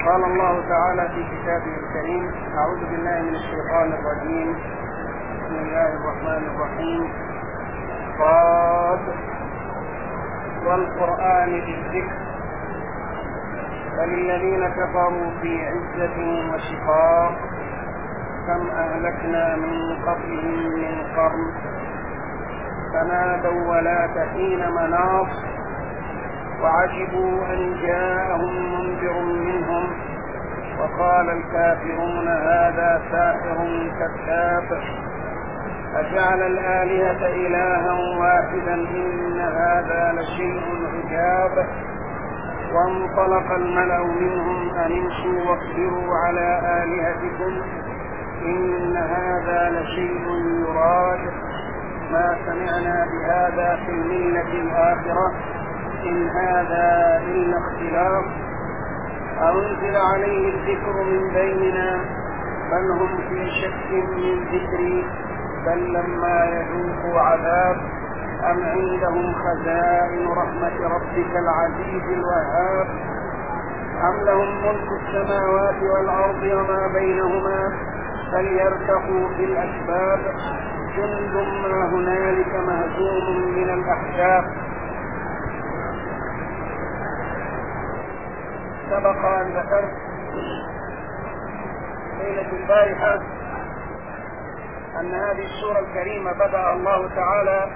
قال الله تعالى في كتابه الكريم: أعوذ بالله من الشيطان الرجيم. بسم الله الرحمن الرحيم. صاد والقرآن بالذكر بل الذين كفروا في عزة وشقاق كم أهلكنا من قبلهم من قرن فنادوا ولا حين مناص وعجبوا أن جاءهم منذر منهم وقال الكافرون هذا ساحر كذاب أجعل الآلهة إلها واحدا إن هذا لشيء عجاب وانطلق الملأ منهم أن امشوا واصبروا على آلهتكم إن هذا لشيء يراد ما سمعنا بهذا في الملة الآخرة إن هذا إلا اختلاف أنزل عليه الذكر من بيننا بل هم في شك من ذكري بل لما يذوقوا عذاب أم عندهم خزائن رحمة ربك العزيز الوهاب أم لهم ملك السماوات والأرض وما بينهما فليرتقوا في الأسباب جند ما هنالك مهزوم من الأحزاب. سبق أن ذكرت ليلة البارحة أن هذه السورة الكريمة بدأ الله تعالى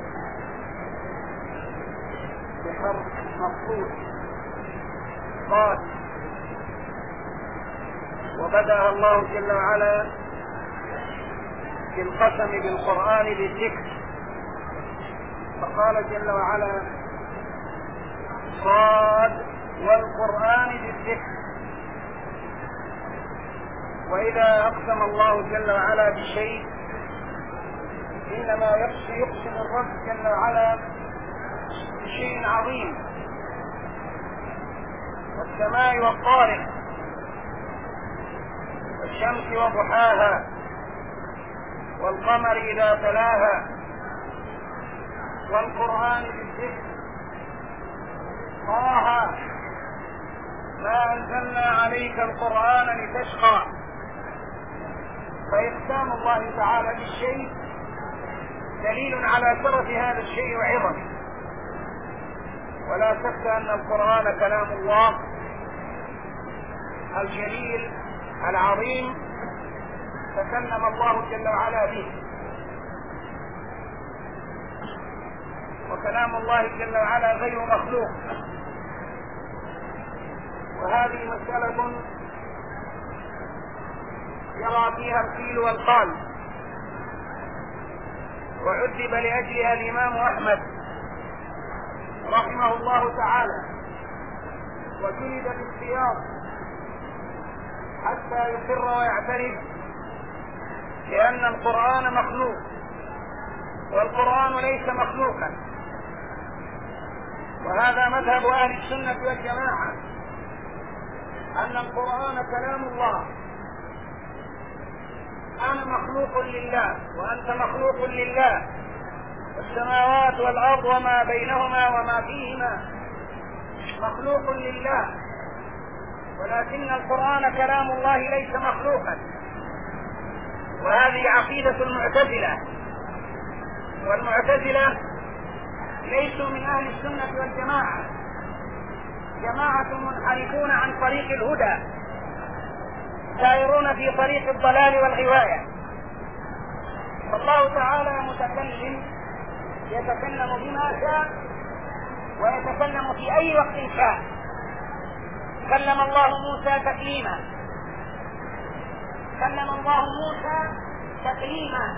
بحرف مقصود قال، وبدأ الله جل وعلا بالقسم بالقرآن بالذكر فقال جل وعلا: صاد والقرآن بالذكر. وإذا أقسم الله جل وعلا بشيء إنما يقسم الرب جل وعلا بشيء عظيم: والسماء والطارق والشمس وضحاها والقمر إذا تلاها والقرآن بالذكر طه ما أنزلنا عليك القرآن لتشقى. فإقسام الله تعالى بالشيء دليل على شرف هذا الشيء وعظمه، ولا شك أن القرآن كلام الله الجليل العظيم تكلم الله جل وعلا به، وكلام الله جل وعلا غير مخلوق. وهذه مسألة يرى فيها القيل والقال، وعذب لأجلها الإمام أحمد رحمه الله تعالى وجلد بالسياط حتى يقر ويعترف بأن القرآن مخلوق، والقرآن ليس مخلوقا. وهذا مذهب أهل السنة والجماعة أن القرآن كلام الله. أنا مخلوق لله وأنت مخلوق لله، والسماوات والأرض وما بينهما وما فيهما مخلوق لله، ولكن القرآن كلام الله ليس مخلوقا. وهذه عقيدة المعتزلة، والمعتزلة ليسوا من أهل السنة والجماعة، جماعة منحرفون عن طريق الهدى سائرون في طريق الضلال والغواية. فالله تعالى متكلم يتكلم بما شاء ويتكلم في أي وقت شاء. كلم الله موسى تكليما، كلم الله موسى تكليما،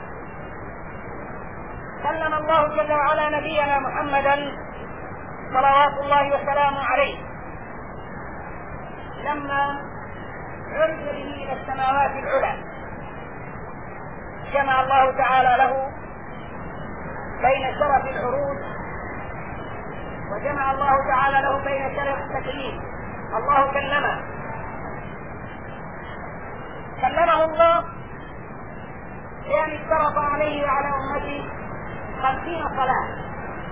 كلم الله جل وعلا نبينا محمدا صلوات الله وسلامه عليه لما عرج به إلى السماوات العلى. جمع الله تعالى له بين شرف العروج، وجمع الله تعالى له بين شرف التكليم. الله كلمه الله يعني افترض عليه وعلى أمته 50 صلاة،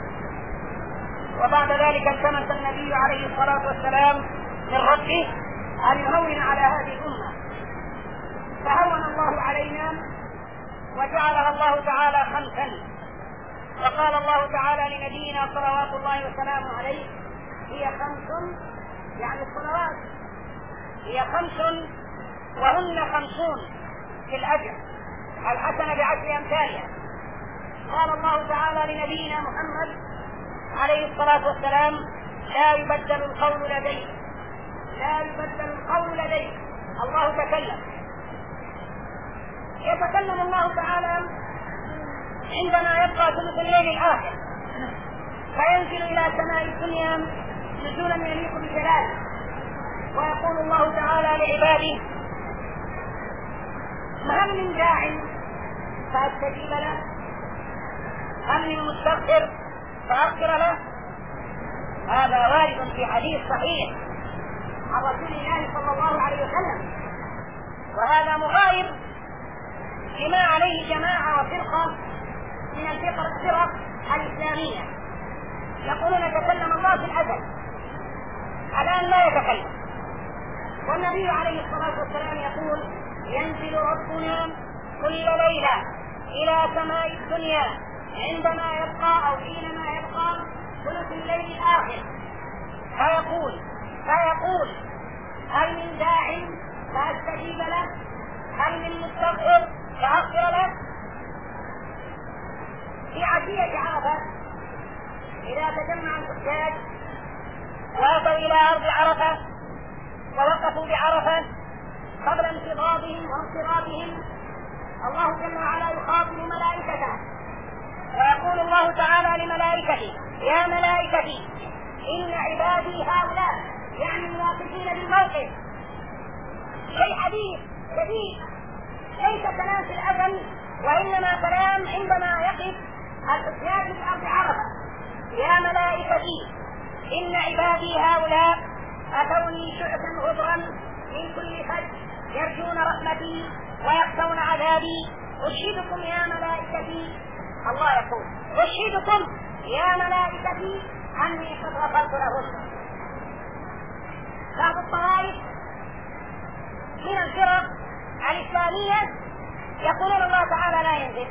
وبعد ذلك التمس النبي عليه الصلاة والسلام من ربه أن يهون على هذه الأمة، فهون الله علينا وجعلها الله تعالى خمسا. وقال الله تعالى لنبينا صلوات الله وسلامه عليه: هي خمس، يعني الصلوات هي خمس وهن 50 في الأجر، الحسنة بعشر أمثالها. قال الله تعالى لنبينا محمد عليه الصلاة والسلام: لا يبدل القول لدي، لا يبدل القول لدي. الله تكلم، يتكلم الله تعالى عندما يبقى ثلث الليل الآخر، فينزل إلى سماء الدنيا نزولا يليق بجلاله، ويقول الله تعالى لعباده: هل من داع فأستجيب له؟ هل من مستغفر فأغفر له؟ هذا وارد في حديث صحيح عن رسول الله صلى الله عليه وسلم، وهذا مغاير لما عليه جماعة وفرقة من الفرق الإسلامية، يقولون تكلم الله في الأزل، الآن لا يتكلم. والنبي عليه الصلاة والسلام يقول: ينزل ربنا كل ليلة إلى سماء الدنيا عندما يبقى أو حينما يبقى ثلث الليل الآخر، فيقول: هل من داع فأستجيب له؟ هل من مستغفر فأغفر له؟ في عشية عرفة إذا تجمع الحجاج وأتوا إلى أرض عرفة ووقفوا بعرفة قبل انفضاضهم وانصرافهم، الله جل وعلا يخاطب ملائكته ويقول الله تعالى لملائكته: يا ملائكتي إن عبادي هؤلاء، يعني المواقفين بالموقف. شيء حديث جديد، ليس كلام في الأذن، وإنما كلام عندما يقف الحجاج في أرض عرفة: يا ملائكتي إن عبادي هؤلاء أتوني شعثا غبرا من كل فج يرجون رحمتي ويخشون عذابي، أشهدكم يا ملائكتي، الله يقول: أشهدكم يا ملائكتي أني قد غفرت لهم. بعض الطوائف من الفرق الإسلامية يقولون الله تعالى لا ينزل،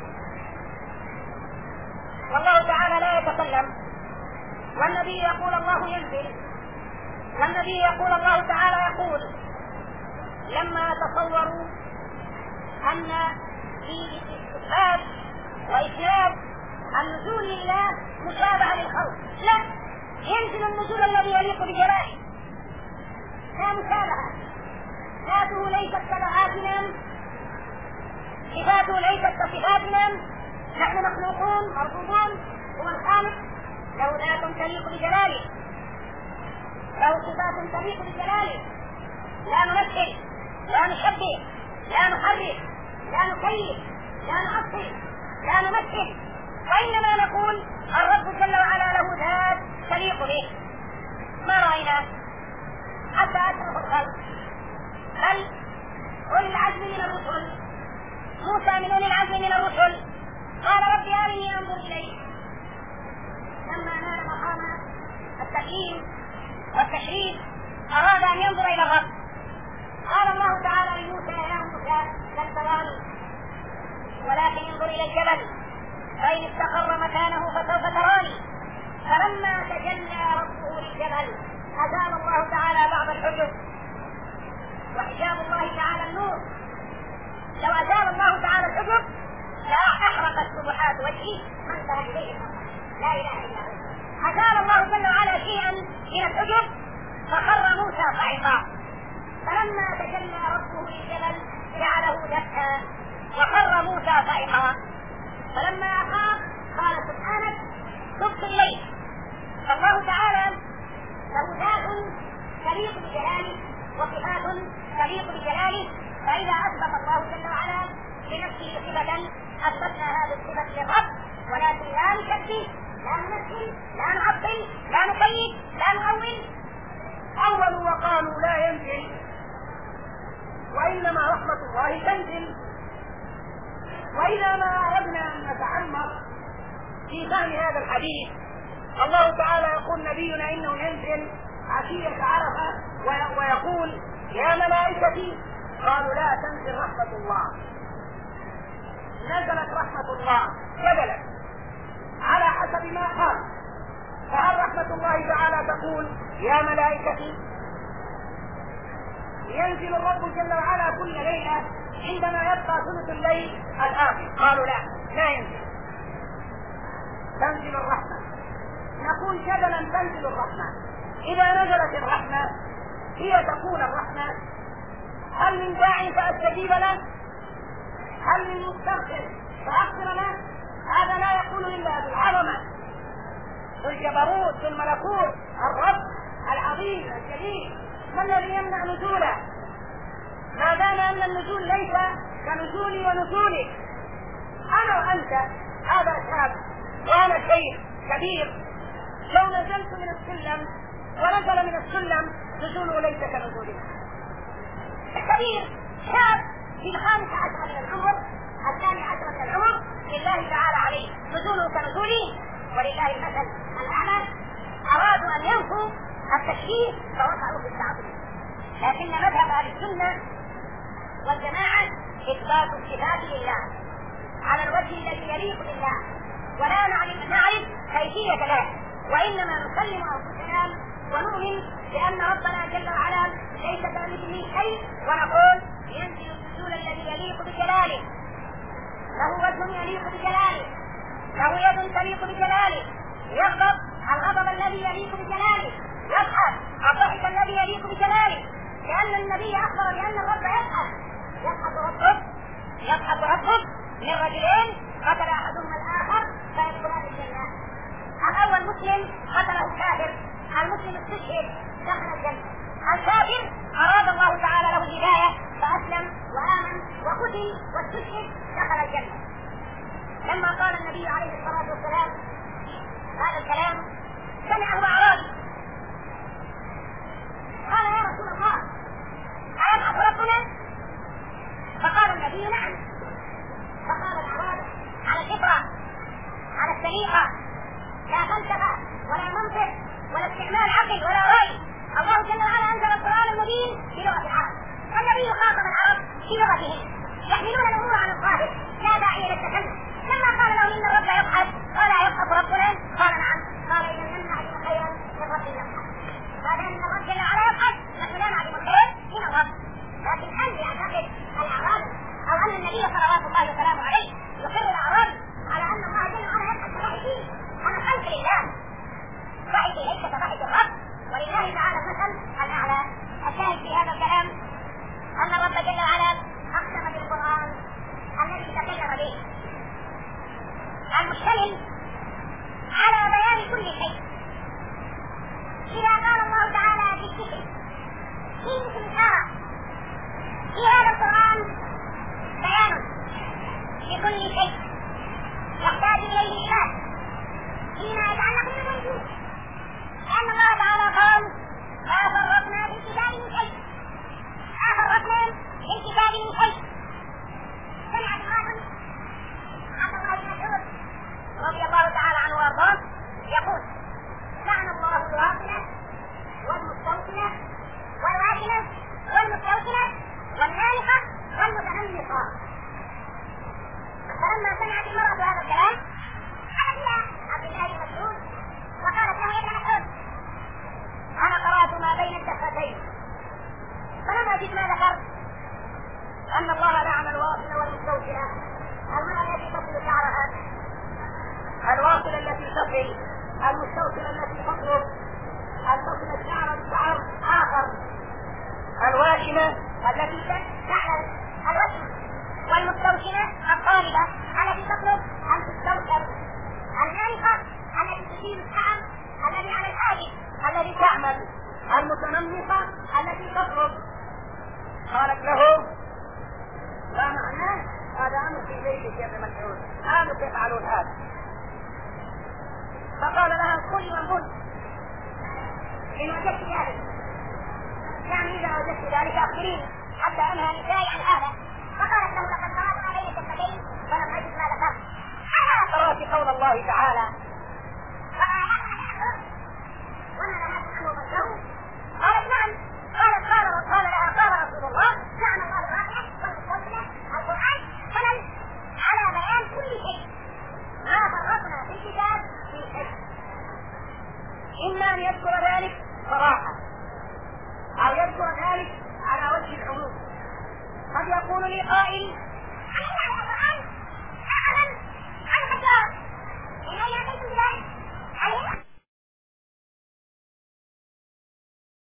والله تعالى لا يتكلم، والنبي يقول الله ينزل، والنبي يقول الله تعالى يقول. لما تصوروا أن في إثبات وإثبات النزول لله مشابهة للخلق، لا، ينزل النزول الذي يليق بجلاله، لا مشابهة. ذاته ليست كذاتنا، صفاته ليست كصفاتنا، نحن مخلوقون مرفوضون، هو الخالق له ذات تليق بجلاله، له صفات تليق بجلاله، لا نمثل، لا نشبه، لا نحرك، لا نكيف، لا نعطل، لا نمثل، وإنما نقول الرب جل وعلا له ذات تليق به. ما رأينا حتى أشرف الخلق، بل أولي العزم من الرسل، موسى من أولي العزم من الرسل، قال: ربي أرني أنظر إليك. لما نال مقام التكريم والتشريف أراد أن ينظر إلى الرب، قال الله تعالى لموسى: يا موسى لن تراني ولكن انظر إلى الجبل فإن استقر مكانه فسوف تراني. فلما تجلى ربه للجبل أزال الله تعالى بعض الحجب، وحجاب الله تعالى النور. لو أزال الله تعالى الحجب لأحرقت سبحات وجهه ما انتهى إليه الأمر، لا إله إلا هو. أزال الله جل وعلا شيئا من الحجب فخر موسى صعقا، فلما تجلى ربه للجبل جعله دكا وخر موسى صعقا. فلما أفاق قال: سبحانك تبت إليك. فالله تعالى له ذات تليق بجلاله وصفات تليق بجلاله، فإذا أثبت الله جل وعلا لنفسه صفة أثبتنا هذه الصفة للرب، ولكن لا نشبه، لا نمثل، لا نعطل، لا نقيد، لا نؤول. أولوا وقالوا لا ينزل، وإنما رحمة الله تنزل. وإذا ما أردنا أن نتعمق في فهم هذا الحديث، الله تعالى يقول نبينا إنه ينزل عشية عرفة ويقول: يا ملائكتي، قالوا لا تنزل رحمة الله. نزلت رحمة الله جبلا على حسب ما قال. فهل رحمة الله تعالى تقول يا ملائكتي؟ ينزل الرب جل وعلا كل ليلة عندما يبقى ثلث الليل الآخر؟ قالوا لا ينزل. تنزل الرحمة. نقول جدلا تنزل الرحمة. إذا نزلت الرحمة هي تكون الرحمة، هل من داعي فأستجيب له؟ هل من مستغفر فأغفر له؟ هذا لا يقول إلا بالعظمة والجبروت والملكوت، الرب العظيم الجليل. ما الذي يمنع نزوله؟ ما دام أن النزول ليس كنزولي ونزولك. أنا وأنت، هذا شاب وأنا شيخ كبير، لو نزلت من السلم ونزل من السلم نزوله ليس كنزولنا. الكبير شاب في 15 من العمر، 12 من العمر، لله تعالى عليه نزوله كنزولي، ولله المثل الأعلى. أرادوا أن ينفوا التشبيه فوقعوا في التعظيم. لكن مذهب أهل السنة والجماعة إثبات الصفات لله على الوجه الذي يليق بالله، ولا نعرف كيفية ذلك، وإنما نسلم أنفسنا ونؤمن بأن ربنا جل وعلا ليس كمثله شيء، ونقول ينزل النزول الذي يليق بجلاله، له وجه يليق بجلاله، له يد تليق بجلاله، يغضب الغضب الذي يليق بجلاله، يضحك الضحك الذي يليق بجلاله، لأن النبي أخبر بأن الرب يضحك ربه من رجلين قتل أحدهما الآخر فيدخلان الجنة. الأول مسلم قتله الكافر، المسلم استشهد دخل الجنة. الكافر أراد الله تعالى له الهداية فأسلم وآمن وقتل واستشهد دخل الجنة. لما قال النبي عليه الصلاة والسلام هذا الكلام سمعه أعرابي، قال يا رسول الله أيبعث ربنا؟ فقال النبي نعم. فقال الأعرابي على الفطرة، على السليقة، لا فلسفة ولا منطق ولا استعمال عقل ولا رأي. الله جل وعلا أنزل القرآن المبين بلغة العرب، والنبي خاطب العرب بلغتهم، يحملون الأمور عن الظاهر، لا داعي للتكلم. لما قال لهم إن الرب يبحث، قال يبحث ربنا؟ قال نعم. قال إذا لن نعلم خيرا من رب يبحث. قال إن الرب جل وعلا يبحث، نحن لا نعلم خير من الرب. لكن هل يعتقد الأعرابي أو أن النبي صلوات الله وسلامه عليه يقر الأعرابي على أن الله جل وعلا يبحث بضحكه؟ أنا خلق لله، ضحكي ليس كضحك الرب، ولله تعالى المثل الأعلى. الشاهد في هذا الكلام أن الرب جل وعلا أقسم بالقرآن الذي تكلم به المشتمل على بيان كل شيء. إذا قال الله تعالى في الذكر في مثل الآية في هذا القرآن بيان لكل شيء يحتاج إليه العباد فيما يتعلق بالوجود، لأن الله تعالى قال ما فرطنا في الكتاب من شيء، ما فرطنا في الكتاب من شيء. سمعت الراجل عبد الله بن مسعود رضي الله تعالى عنه وارضاه يقول لعن الله الواصلة والمستوصلة والواكلة والمستوصلة والنالقة والمتنمقة. فلما سمعت المرأة هذا الكلام قالت إلى عبد الله بن مسعود وقالت له يا ابن مسعود أنا قرأت ما بين الدفتين، فلما جئت ما ذكرت أن الله لعن الواصلة والمستوصلة، المرأة التي تصل شعرها، الواصلة التي تصل، المستوصلة التي تطلب أن تصل الشعر بشعر آخر، الواشمة التي تعلل الوشم، والمستوشمة الطالبة التي تطلب أن تستوشم، النالقة التي تشيل الشعر الذي على الحاجب الذي تعمل، المتنمقة التي تطلب. قالت له لا معناه هذا أمر في بيتك يا ابن مسعود، أنتم تفعلون هذا. فقال لها كل من قلت إن وجدت ذلك، يعني إذا وجدت ذلك أخبريني حتى أنهى نسائي عن هذا. فقالت له لقد قرأت ما بين الدفتين فلم أجد ما ذكرت. أنا قرأت قول الله تعالى وما نهاكم عنه فانتهوا؟ قالت نعم. قال لها يذكر ذلك صراحة أو يذكر ذلك على وجه العموم. قد يقول لي قائل